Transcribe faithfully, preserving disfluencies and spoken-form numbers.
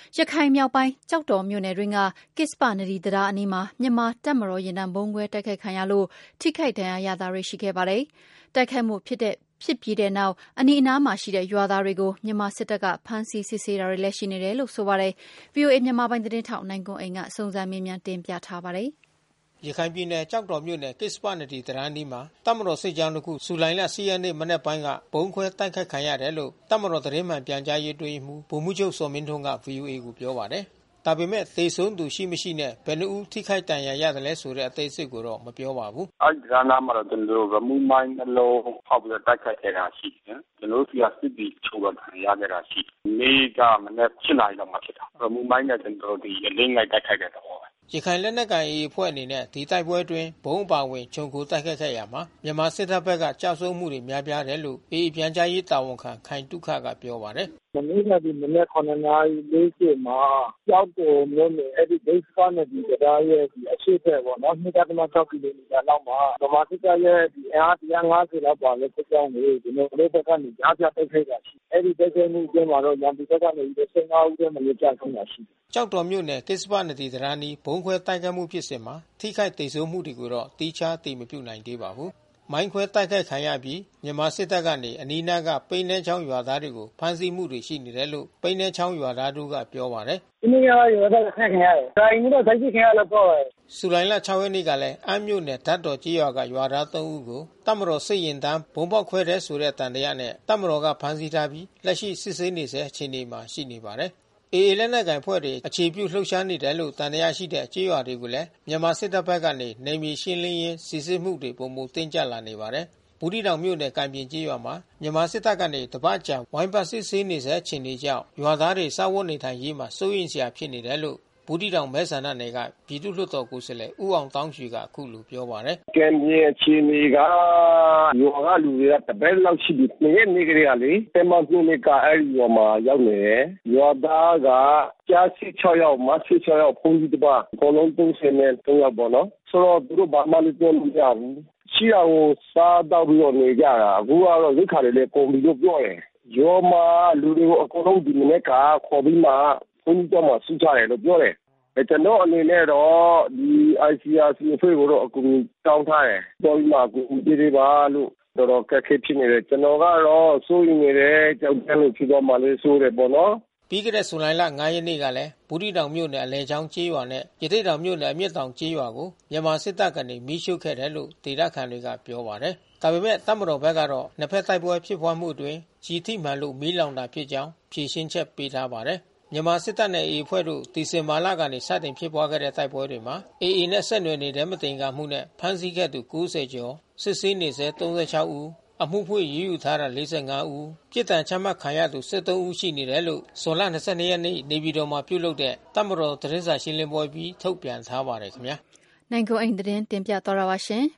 ရခိုင်မြောက်ပိုင်းကျောက်တော်မြို့နယ်တွင်းကကစ္စပနဒီတံတားအနီးမှာမြန်မာတပ်မတော်ယာဉ်တန်းဗုံးခွဲတိုက်ခိုက်ခံရလို့ထိခိုက်ဒဏ်ရာရသားတွေရှိခဲ့ပါတယ်။တိုက်ခိုက်မှုဖြစ်တဲ့ဖြစ်ပြီးတဲ့နောက်အနီးအနားမှာရှိတဲ့ရွာသားတွေကိုမြန်မာစစ်တပ်ကဖမ်းဆီးစစ်ဆေးတာတွေလည်းရှိနေတယ်လို့ဆိုပါတယ်။ ဗွီအိုအေမြန်မာပိုင်းသတင်းထောက်နိုင်ကွန်းအိန်ကစုံစမ်းမေးမြန်းတင်ပြထားပါတယ်။ရခိုင်ပြည်နယ်ကျောက်တော်မြို့နယ်ကစ္စပနဒီတံတားနီးမှာတပ်မတော်စစ်ကြောင်းတစ်ခုဇူလိုင်လ ၈ ရက်နေ့မနက်ပိုင်းကဗုံးခွဲတိုက်ခိုက်ခံရတယ်လို့တပ်မတော်သတင်းမှန်ပြန်ကြားရေးအတွင်းရေးမှူးဗိုလ်မှူးချုပ်ဇော်မင်းထွန်းက ဗွီအိုအေကိုပြောပါတယ်။ ဒါပေမဲ့သေဆုံးသူရှိမရှိနဲ့ဘယ်နှစ်ဦးထိခိုက်ဒဏ်ရာရတယ်လဲဆိုတဲ့အသေးစိတ်ကိုတော့မပြောပါဘူး။ "အဲဒီတံတားနားမှာတော့ကျွန်တော်တို့ ရီမုမိုင်းနှလုံးဖောက်ပြီးတော့တိုက်ခိုက်ခဲ့တာရှိတယ်။ ကျွန်တော်တို့ဆီကစစ်သည်အချို့တော့ဒဏ်ရာရခဲ့တာရှိတယ်။ နေ့ကမနက် ၈ နာရီလောက်မှာဖြစ်တာ။ ရီမုမိုင်းနဲ့ကျွန်တော်တို့အလင်းငိုက်တိုက်ခိုက်တဲ့သဘောပဲ။ " ရခိုင်လက်နက်ကိုင် အေအေ အဖွဲ့အနေနဲ့ဒီတိုက်ပွဲအတွင်းဗုံးအပါဝင်ခြုံခိုတိုက်ခိုက်ခဲ့ရာမှာမြန်မာစစ်တပ်ဘက်ကကျဆုံးမှုတွေများပြားတယ်လို့ အေအေ ပြန်ကြားရေးတာဝန်ခံခိုင်သုခကပြောပါတယ်။ "မနေ့ကဒီမနက် ၇ နာရီ ၄၀ မှာကျောက်တော်မြို့နယ်အဲဒီကစ္စပနဒီတံတားရဲ့အရှေ့ဘက်ပေါ့နော်။ ၂.၆ ကီလိုမီတာလောက်မှာဗမာစစ်တပ်ရဲ့အင်အား ၁၅၀ လောက်ပါတဲ့စစ်ကြောင်းကိုကျွန်တော်တို့ဘက်ကနေကြားဖြတ်တိုက်ခိုက်တာရှိတယ်။ အဲဒီတိုက်ခိုက်မှုအတွင်းမှာတော့ရန်သူဘက်ကနေ ၁၅ ဦးထက်မနည်းကျဆုံးတာရှိတယ်။" ကျောက်တော်မြို့နယ်ကစ္စပနဒီတံတားအနီးဗုံးခွဲတိုက်ခိုက်မှုဖြစ်စဉ်မှာထိခိုက်သေဆုံးမှုတွေကိုတော့သီးခြားအတည်မပြုနိုင်သေးပါဘူး။ မိုင်းခွဲတိုက်ခိုက်ခံရအပြီးမြန်မာစစ်တပ်ကနေအနီးနားကပိနဲ္နချောင်းရွာသားတွေကိုဖမ်းဆီးမှုတွေရှိနေတယ်လို့ ပိနဲ္နချောင်းရွာသားတဦးကပြောပါတယ်။ "မနေ့ကရွာသားအဖမ်းခံရတယ်။ ရာအိမ်မှူးတော့ဖမ်းဆီးခံရတယ်လို့ပြောတယ်။" ဇူလိုင်လ ၆ ရက်နေ့ကလည်းအမ်းမြို့နယ်ဓါတ်တော်ကျေးရွာကရွာသား သုံး ဦးကိုတပ်မတော်စစ်ယာဉ်တန်းဗုံးဖေါက်ခွဲတယ်ဆိုတဲ့သံသယနဲ့တပ်မတော်ကဖမ်းဆီးထားပြီးလက်ရှိစစ်ဆေးနေဆဲအခြေအနေမှာရှိနေပါတယ်။ အေအေ လက်နက်ကိုင်အဖွဲ့တွေအခြေပြုလှုပ်ရှားနေတယ်လို့သံသယရှိတဲ့ကျေးရွာတွေကိုလည်းမြန်မာစစ်တပ်ဘက်ကနေနယ်မြေရှင်းလင်းရင်းစီစစ်မှုတွေပိုမိုတင်းကျပ်လာနေပါတယ်။ ဘူးသီးတောင်မြို့နယ်ကံပြင်ကျေးရွာမှာမြန်မာစစ်တပ်ကနေတပတ်အကြာဝိုင်းပတ်စစ်ဆေးနေဆဲအခြေအနေကြောင့်ရွာသားတွေစားဝတ်နေထိုင်ရေးမှာစိုးရိမ်စရာဖြစ်နေတယ်လို့ဘူးသီးတောင်မဲဆန္ဒနယ်ကပြည်သူ့လွှတ်တော်ကိုယ်စားလှယ်ဦးအောင်သောင်းရွှေကအခုလိုပြောပါတယ်။ "ကံပြင်အခြေအနေကရွာကလူတွေကတပတ်လောက်ရှိပြီ။ ၂ ရက်နေ့ကတည်းကလေတပ်မ ၂ ကအဲဒီရွာမှာရောက်နေတယ်။ ရွာသားကကျား ၁၆ ယောက်မ ၁၆ ယောက်ဘုန်းကြီးတပါးအကုန်လုံး ၃၃ ယောက်ပေါ့နော်။ ဆိုတော့သူတို့ဘာမှလည်းပြောလို့မရဘူး။ ရှိတာကိုစားသောက်ပြီးတော့နေကြတာ။ အခုကတော့ရိက္ခာတွေလည်းကုန်ပြီလို့ပြောတယ်။ ရွာမှာလူတွေကိုအကုန်လုံးဒီမနက်ကခေါ်ပြီးမှဘုန်းကြီးကျောင်းမှာစုထားတယ်လို့ပြောတယ်။ ကျွန်တော်အနေနဲ့တော့ဒီ အိုင်စီအာစီ အဖွဲ့ကိုတော့အကူညီတောင်းထားတယ်။ သွားပြီးမှအကူညီပေးပါလို့တော်တော်အခက်ခဲဖြစ်နေတယ်။ ကျွန်တော်ကတော့စိုးရိမ်နေတယ်။ ကြောက်ကြလို့ဖြစ်သွားမှာလည်းစိုးတယ်ပေါ့နော်။ " ပြီးခဲ့တဲ့ဇူလိုင်လ ၅ ရက်နေ့ကလည်းဘူးသီးတောင်မြို့နယ်အလယ်ချောင်းကျေးရွာနဲ့ရသေ့တောင်မြို့နယ်အမျက်တောင်ကျေးရွာကိုမြန်မာစစ်တပ်ကနေမီးရှို့ခဲ့တယ်လို့ဒေသခံတွေကပြောပါတယ်။ ဒါပေမဲ့တပ်မတော်ဘက်ကတော့နှစ်ဘက်တိုက်ပွဲဖြစ်ပွါးမှုအတွင်းကျည်ထိမှန်လို့မီးလောင်တာဖြစ်ကြောင်းဖြေရှင်းချက်ပေးထားပါတယ်။ မြန်မာစစ်တပ်နဲ့ အေအေ အဖွဲ့တို့ ဒီဇင်ဘာလကနေစတင်ဖြစ်ပွားခဲ့တဲ့တိုက်ပွဲတွေမှာ အေအေ နဲ့ ဆက်နွယ်နေတယ်မသင်္ကာမှုနဲ့ ဖမ်းဆီးခဲ့သူ ၉၀ ကျော် စစ်ဆေးနေဆဲ ၃၆ ဦး အမှုဖွင့်အရေးယူထားတာ ၄၅ ဦး ပြစ်ဒဏ်ချမှတ်ခံရသူ ၁၃ ဦးရှိနေတယ်လို့ ဇွန်လ ၂၂ ရက်နေ့ နေပြည်တော်မှာပြုလုပ်တဲ့တပ်မတော်သတင်းစာရှင်းလင်းပွဲအပြီးထုတ်ပြန်ထားပါတယ်ခင်ဗျာ။ နိုင်ကွန်းအိန်သတင်းတင်ပြသွားတာပါရှင်